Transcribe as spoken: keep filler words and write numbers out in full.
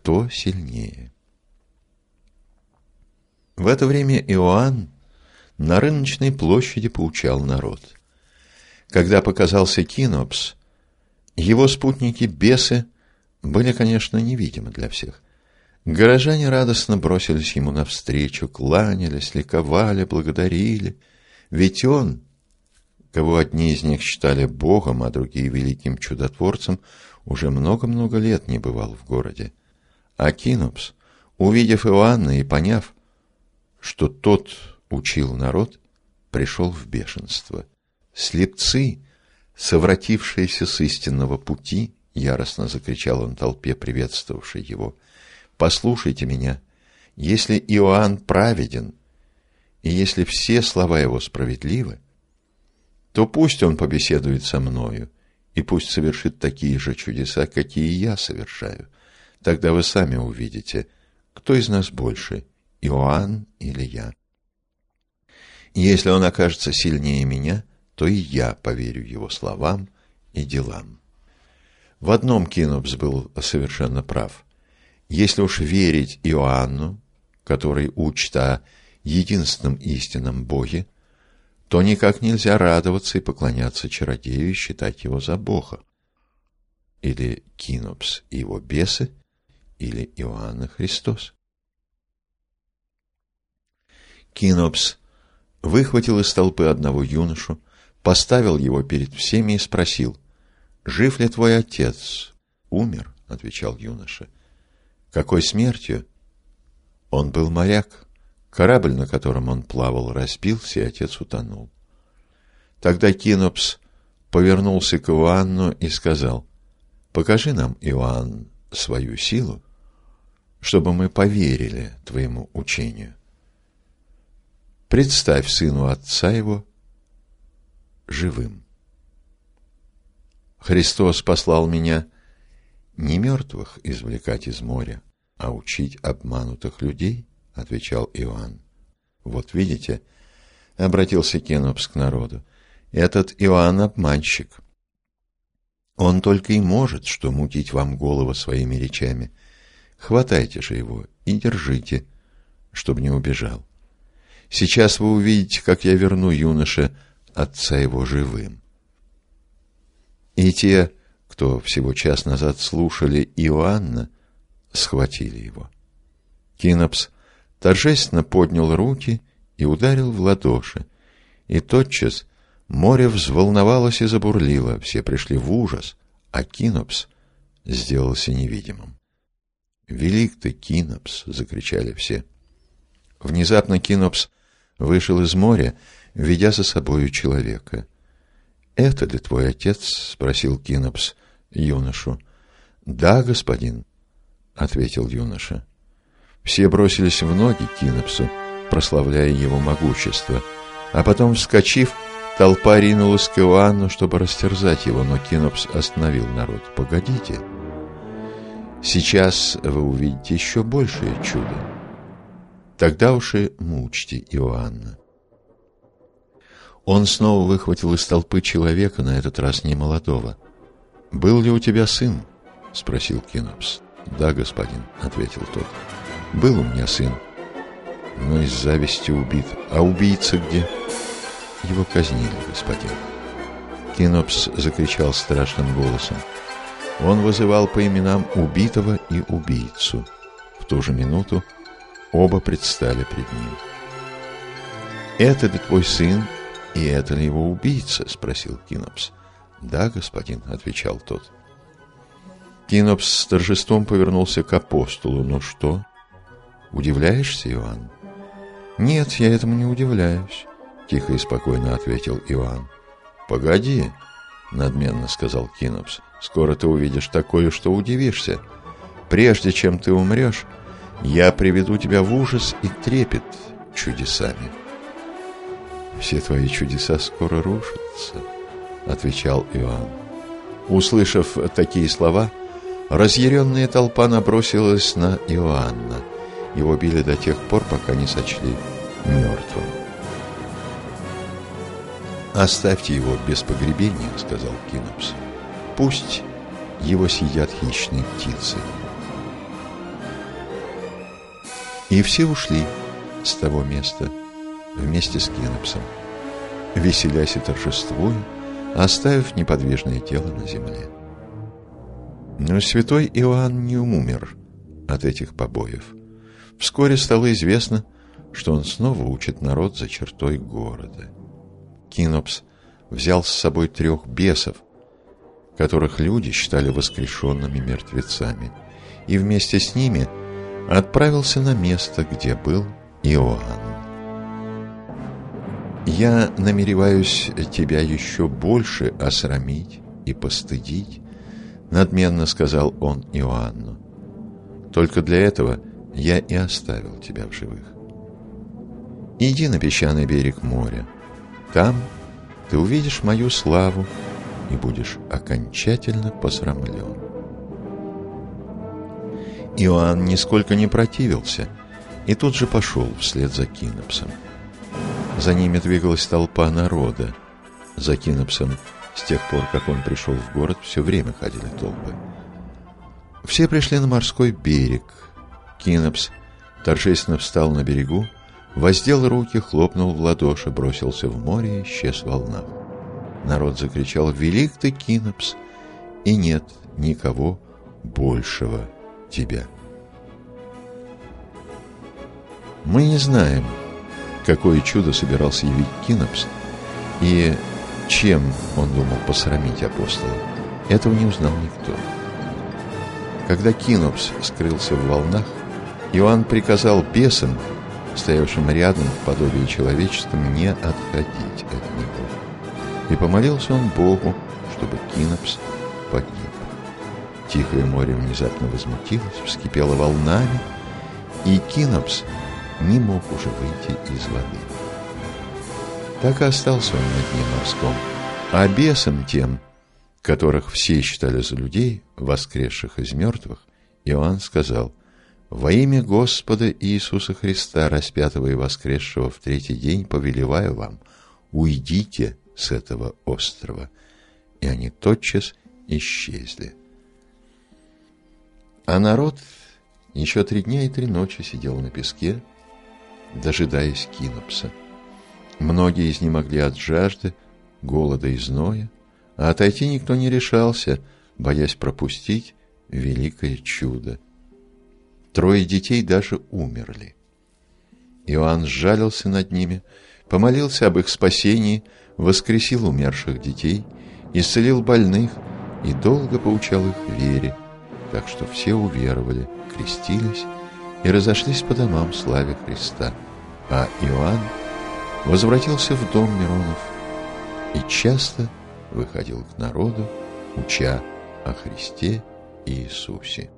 кто сильнее. В это время Иоанн на рыночной площади поучал народ. Когда показался Кинопс, его спутники-бесы были, конечно, невидимы для всех. Горожане радостно бросились ему навстречу, кланялись, ликовали, благодарили. Ведь он, кого одни из них считали богом, а другие великим чудотворцем, уже много-много лет не бывал в городе. А Кинопс, увидев Иоанна и поняв, что тот учил народ, пришел в бешенство. «Слепцы, совратившиеся с истинного пути!» — яростно закричал он толпе, приветствовавшей его. «Послушайте меня, если Иоанн праведен, и если все слова его справедливы, то пусть он побеседует со мною, и пусть совершит такие же чудеса, какие я совершаю. Тогда вы сами увидите, кто из нас больше, Иоанн или я. Если он окажется сильнее меня, то и я поверю его словам и делам». В одном Кинопс был совершенно прав. Если уж верить Иоанну, который учит о единственном истинном Боге, то никак нельзя радоваться и поклоняться чародею и считать его за Бога. Или Кинопс и его бесы, или Иоанн и Христос. Кинопс выхватил из толпы одного юношу, поставил его перед всеми и спросил: «Жив ли твой отец?» «Умер», — отвечал юноша. «Какой смертью?» «Он был моряк. Корабль, на котором он плавал, разбился, и отец утонул». Тогда Кинопс повернулся к Иоанну и сказал: «Покажи нам, Иоанн, свою силу, чтобы мы поверили твоему учению. Представь сыну отца его живым». «Христос послал меня не мертвых извлекать из моря, а учить обманутых людей», — отвечал Иоанн. «Вот видите, — обратился Кинопс к народу, — этот Иоанн обманщик. Он только и может, что мутить вам голову своими речами. Хватайте же его и держите, чтобы не убежал. Сейчас вы увидите, как я верну юноше отца его живым». И те, кто всего час назад слушали Иоанна, схватили его. Кинопс торжественно поднял руки и ударил в ладоши, и тотчас море взволновалось и забурлило, все пришли в ужас, а Кинопс сделался невидимым. «Велик ты, Кинопс!» — закричали все. Внезапно Кинопс вышел из моря, ведя за собою человека. «Это ли твой отец?» — спросил Кинопс юношу. «Да, господин», — ответил юноша. Все бросились в ноги Кинопсу, прославляя его могущество, а потом, вскочив, толпа ринулась к Иоанну, чтобы растерзать его, но Кинопс остановил народ. «Погодите, сейчас вы увидите еще большее чудо. Тогда уж и мучьте Иоанна». Он снова выхватил из толпы человека, на этот раз не молодого. «Был ли у тебя сын?» — спросил Кинопс. «Да, господин», — ответил тот. «Был у меня сын, но из зависти убит. А убийца где?» «Его казнили, господин». Кинопс закричал страшным голосом. Он вызывал по именам убитого и убийцу. В ту же минуту оба предстали пред ним. «Это ли твой сын? И это ли его убийца?» — спросил Кинопс. «Да, господин», — отвечал тот. Кинопс с торжеством повернулся к апостолу. «Ну что, удивляешься, Иоанн?» «Нет, я этому не удивляюсь», — тихо и спокойно ответил Иоанн. «Погоди», — надменно сказал Кинопс. «Скоро ты увидишь такое, что удивишься. Прежде чем ты умрешь, я приведу тебя в ужас и трепет чудесами». «Все твои чудеса скоро рушатся», — отвечал Иоанн. Услышав такие слова, разъяренная толпа набросилась на Иоанна. Его били до тех пор, пока не сочли мертвым. «Оставьте его без погребения», — сказал Кинопс. «Пусть его съедят хищные птицы». И все ушли с того места вместе с Кинопсом, веселясь и торжествуя, оставив неподвижное тело на земле. Но святой Иоанн не умер от этих побоев. Вскоре стало известно, что он снова учит народ за чертой города. Кинопс взял с собой трех бесов, которых люди считали воскрешенными мертвецами, и вместе с ними отправился на место, где был Иоанн. «Я намереваюсь тебя еще больше осрамить и постыдить», — надменно сказал он Иоанну. «Только для этого я и оставил тебя в живых. Иди на песчаный берег моря. Там ты увидишь мою славу и будешь окончательно посрамлен». Иоанн нисколько не противился и тут же пошел вслед за Кинопсом. За ними двигалась толпа народа. За Кинопсом с тех пор, как он пришел в город, все время ходили толпы. Все пришли на морской берег. Кинопс торжественно встал на берегу, воздел руки, хлопнул в ладоши, бросился в море и исчез в волнах. Народ закричал: «Велик ты, Кинопс, и нет никого большего тебя». Мы не знаем, какое чудо собирался явить Кинопс и чем он думал посрамить апостола. Этого не узнал никто. Когда Кинопс скрылся в волнах, Иоанн приказал бесам, стоявшим рядом в подобии человеческом, не отходить от него. И помолился он Богу, чтобы Кинопс погиб. Тихое море внезапно возмутилось, вскипело волнами, и Кинопс не мог уже выйти из воды. Так и остался он на дне морском. А бесам тем, которых все считали за людей, воскресших из мертвых, Иоанн сказал: «Во имя Господа Иисуса Христа, распятого и воскресшего в третий день, повелеваю вам, уйдите с этого острова». И они тотчас исчезли. А народ еще три дня и три ночи сидел на песке, дожидаясь Кинопса. Многие из них могли от жажды, голода и зноя, а отойти никто не решался, боясь пропустить великое чудо. Трое детей даже умерли. Иоанн сжалился над ними, помолился об их спасении, воскресил умерших детей, исцелил больных и долго поучал их вере, так что все уверовали, крестились и разошлись по домам, славя Христа. А Иоанн возвратился в дом Миронов и часто выходил к народу, уча о Христе Иисусе.